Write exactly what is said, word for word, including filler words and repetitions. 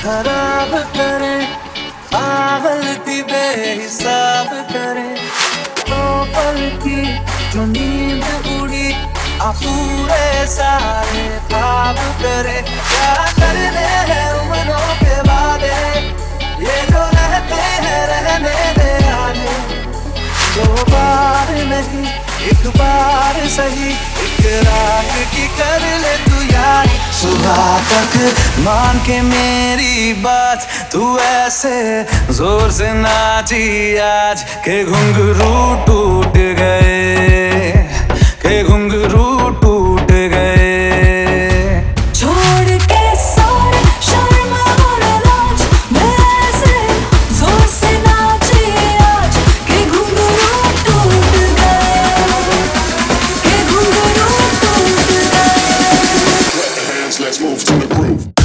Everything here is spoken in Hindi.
खराब करे, पागलती बेहिसाब करे। तो पल की जो नींद उड़ी आ पूरे सारे ख्वाब करे। क्या करने हैं उम्रों के वादे, ये जो रहते हैं रहने दे आने। दो बार नहीं एक बार सही, एक रात की कर ले तू यारी। सुबह तक मान के मेरी बात, तू ऐसे जोर से नाची आज के घुंघरू टूट गए, के घुंघरू टूट गए। छोड़ के सारे शर्म और लाज, मैं ऐसे जोर से नाची आज के घुंघरू टूट गए, के घुंघरू टूट गए। Clap your hands, let's move to the groove.